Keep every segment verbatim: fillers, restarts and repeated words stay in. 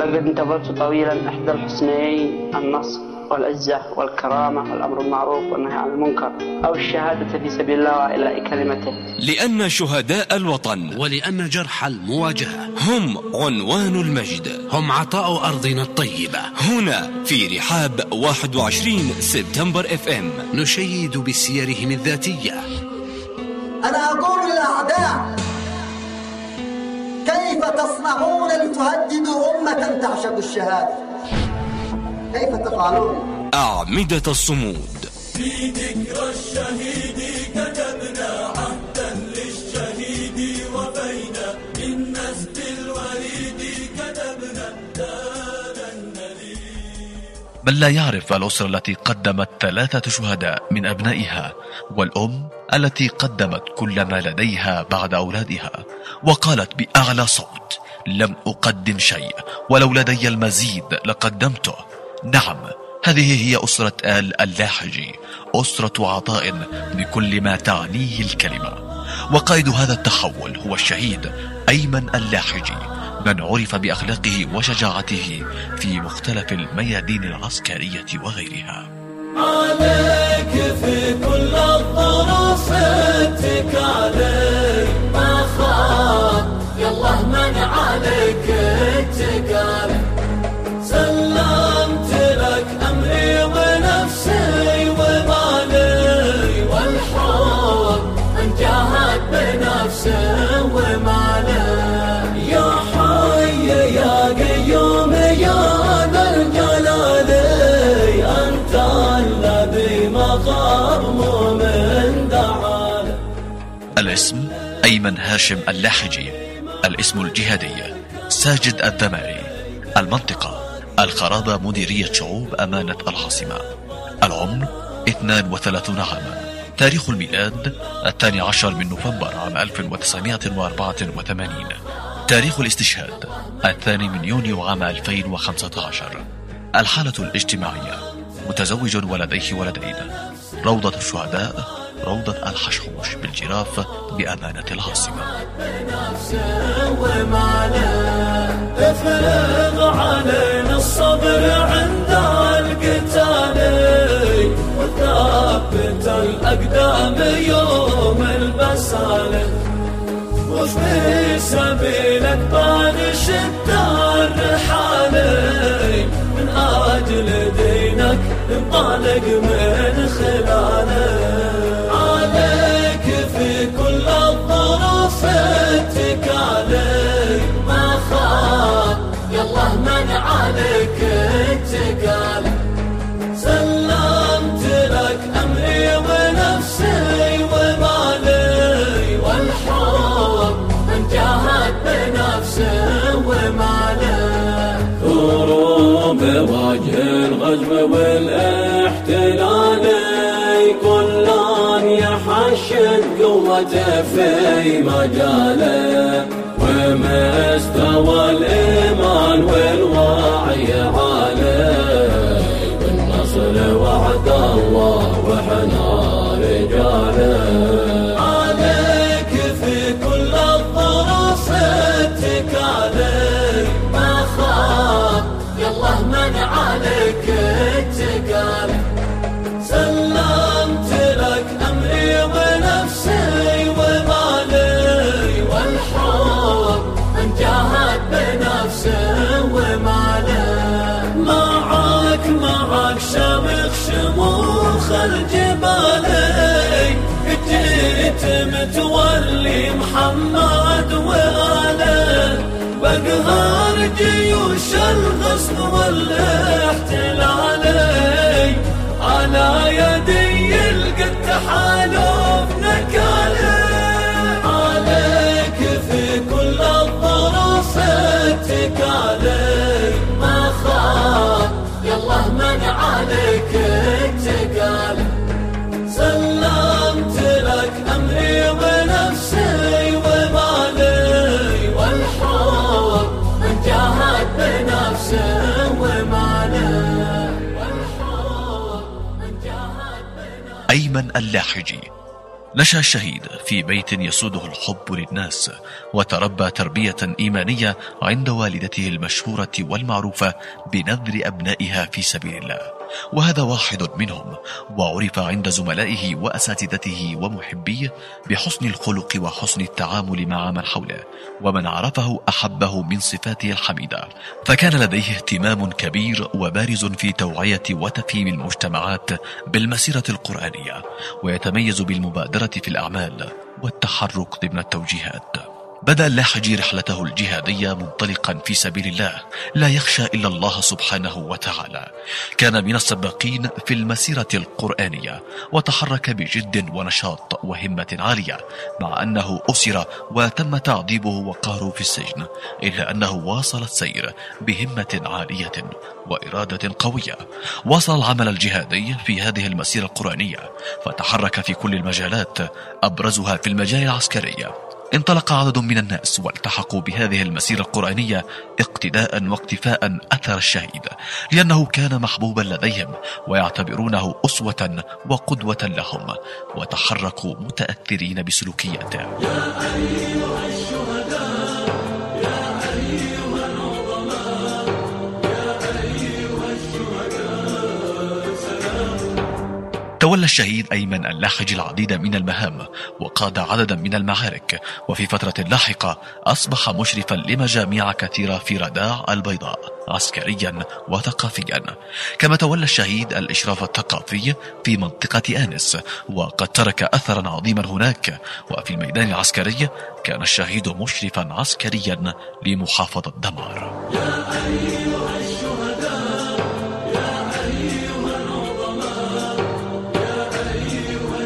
لقد انتظرت طويلا إحدى الحسنيين، النصر والعزة والكرامة والأمر المعروف والنهي عن المنكر، أو الشهادة في سبيل الله وإعلاء كلمته. لأن شهداء الوطن ولأن جرح المواجهة هم عنوان المجد، هم عطاء أرضنا الطيبة. هنا في رحاب واحد وعشرين سبتمبر اف ام نشيد بسيرهم الذاتية. أنا أقول للأعداء: كيف تصنعون لتهددوا أمة تعشق الشهادة؟ كيف تفعلون؟ أعمدة الصمود. في ذكرى الشهيد كتبنا عهدا للشهيد وفينا من نسل الوريد كتبنا دار النبي. من لا يعرف الأسرة التي قدمت ثلاثة شهداء من أبنائها، والأم التي قدمت كل ما لديها بعد أولادها وقالت بأعلى صوت: لم أقدم شيء، ولو لدي المزيد لقدمته. نعم، هذه هي أسرة آل اللاحجي، أسرة عطاء بكل ما تعنيه الكلمة. وقائد هذا التحول هو الشهيد أيمن اللاحجي، من عرف بأخلاقه وشجاعته في مختلف الميادين العسكرية وغيرها. عليك في كل الظروف اتك عليك ما خاف، يالله من عليك اتك عليك. سلمت لك أمري ونفسي ومالي والحب من جاهد بنفسي ومالي. يا حي يا قيوم يا ذا الجلال، أنت الذي مقام من دعاله. الاسم أيمن هاشم اللاحجي، الاسم الجهادي ساجد الدماري، المنطقة الخرابة، مديرية شعوب أمانة العاصمة. العمر اثنان وثلاثون عاما. تاريخ الميلاد الثاني عشر من نوفمبر عام ألف وتسعمائة وأربعة وثمانين. تاريخ الاستشهاد الثاني من يونيو عام ألفين وخمسة عشر. الحالة الاجتماعية: متزوج ولديه ولدين. روضة الشهداء روضة الحشوش بالجراف بأمانة العاصمة. افرغ علينا الصبر عند القتال، وثبت الأقدام يوم البسالة، وفي سبيلك بنشد الرحالة، من أجل دينك انطلق من خلاله. عليك في كل الظروف اتك عليك ما خاف، يالله من عليك اتك عليك. سلمت لك أمري ونفسي ومالي والحب من جاهد بنفسي ومالي. ضروب بوجه الغزو والاحتلال، كلان يحشد قوته في مجاله، ومستوى الإيمان والوعي عالي، بالنصر وعد الله وحنا رجاله. عليك في كل الظروف اتك عليك ما خاف، يالله من عليك اتك عليك. سلمت لك أمري ونفسي ومالي والحب من جاهد بنفسي ومالي. معاك معاك شامخ شموخ الجبالي، جيت متولي محمد وآله، بقهر جيوش الغصب والاحتلال، على يدي القد تحالف نكاله. عليك في كل الظروف اتك عليك ما خاف، يالله من عليك اتك عليك. سلمت لك أمري ونفسي ومالي والحب من جاهد بنفسي ومالي. أيمن اللاحجي نشأ الشهيد في بيت يسوده الحب للناس، وتربى تربية إيمانية عند والدته المشهورة والمعروفة بنذر أبنائها في سبيل الله، وهذا واحد منهم، وعرف عند زملائه وأساتذته ومحبيه بحسن الخلق وحسن التعامل مع من حوله، ومن عرفه أحبه من صفاته الحميدة. فكان لديه اهتمام كبير وبارز في توعية وتفهيم المجتمعات بالمسيرة القرآنية، ويتميز بالمبادرة في الأعمال والتحرك ضمن التوجيهات. بدأ اللاحجي رحلته الجهادية منطلقا في سبيل الله، لا يخشى إلا الله سبحانه وتعالى. كان من السباقين في المسيرة القرآنية، وتحرك بجد ونشاط وهمة عالية، مع أنه أسر وتم تعذيبه وقهره في السجن، إلا أنه واصل السير بهمة عالية وإرادة قوية. واصل العمل الجهادي في هذه المسيرة القرآنية، فتحرك في كل المجالات، أبرزها في المجال العسكري. انطلق عدد من الناس والتحقوا بهذه المسيرة القرآنية اقتداء واقتفاء أثر الشهيد، لأنه كان محبوبا لديهم ويعتبرونه أسوة وقدوة لهم، وتحركوا متأثرين بسلوكياته. يا أيها الشهداء يا أيها العظماء يا أيها الشهداء سلام. تولى الشهيد أيمن اللاحجي العديد من المهام، وقاد عددا من المعارك، وفي فترة لاحقة أصبح مشرفا لمجاميع كثيرة في رداع البيضاء عسكريا وثقافيا. كما تولى الشهيد الإشراف الثقافي في منطقة آنس، وقد ترك أثرا عظيما هناك. وفي الميدان العسكري كان الشهيد مشرفا عسكريا لمحافظة دمار. يا أيها الشهداء يا أيها العظماء يا أيها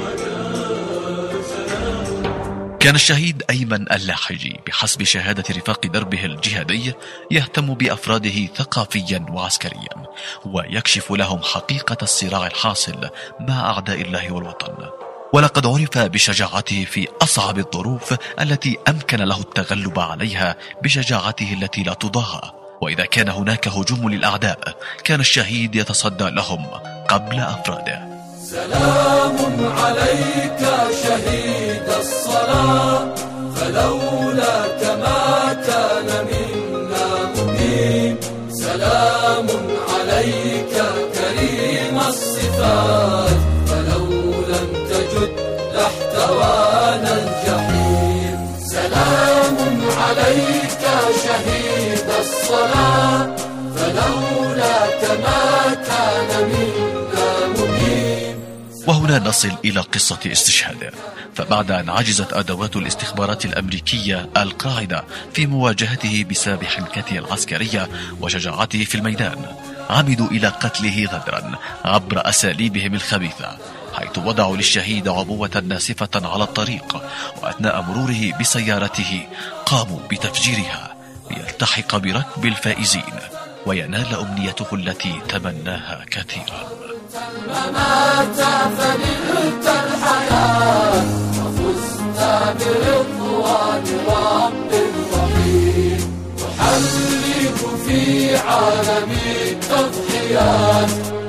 الشهداء سلام. كان الشهيد أيمن اللاحجي بحسب شهادة رفاق دربه الجهادي يهتم بأفراده ثقافيا وعسكريا، ويكشف لهم حقيقة الصراع الحاصل مع أعداء الله والوطن. ولقد عرف بشجاعته في أصعب الظروف التي أمكن له التغلب عليها بشجاعته التي لا تضاهى. وإذا كان هناك هجوم للأعداء كان الشهيد يتصدى لهم قبل أفراده. سلام عليك شهيد الصلاة، فلولاك ما كان منا مبين. سلام عليك كريم الصفات، فلو لم تجد لاحتوانا الجحيم. سلام عليك شهيد الصلاة، فلولاك ما كان منا مبين. وهنا نصل إلى قصة استشهاده. فبعد أن عجزت أدوات الاستخبارات الأمريكية القاعدة في مواجهته بسبب حنكته العسكرية وشجاعته في الميدان، عمدوا إلى قتله غدرا عبر أساليبهم الخبيثة، حيث وضعوا للشهيد عبوة ناسفة على الطريق، وأثناء مروره بسيارته قاموا بتفجيرها ليلتحق بركب الفائزين وينال أمنيته التي تمناها كثيرا. الممات فنلت الحياة، وفزت برضوان رب رحيم. تحلق في عالم التضحيات،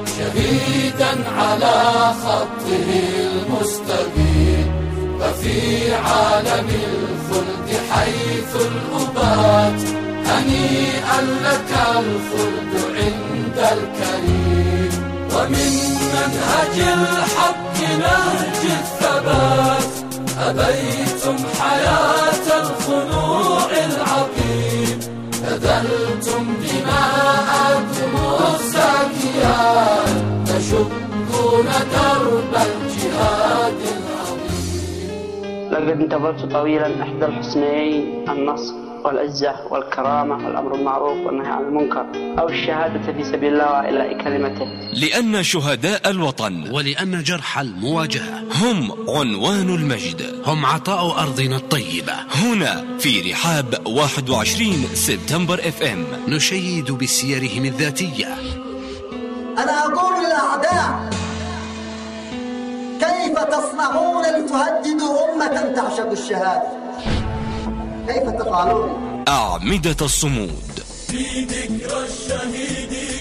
شهيدا على خطه المستقيم. وفي عالم الخلد حيث الأبات، هنيئا لك الخلد عند الكريم. ومن منهج الحق نهج الثبات، أبيتم حياة الخنوع العقيم. بذلتم دماءكم الزاكيات، تشقون درب الجهاد العظيم. لقد انتظرت طويلا إحدى الحسنيين، النصر والعزة والكرامة والأمر المعروف والنهي عن المنكر، أو الشهادة في سبيل الله وإعلاء كلمته. لأن شهداء الوطن ولأن جرح المواجهة هم عنوان المجد، هم عطاء أرضنا الطيبة. هنا في رحاب واحد وعشرين سبتمبر اف ام نشيد بسيرهم الذاتية. أنا أقول للأعداء: كيف تصنعون لتهددوا أمة تعشق الشهادة؟ كيف تفعلون؟ أعمدة الصمود في ذكرى الشهيد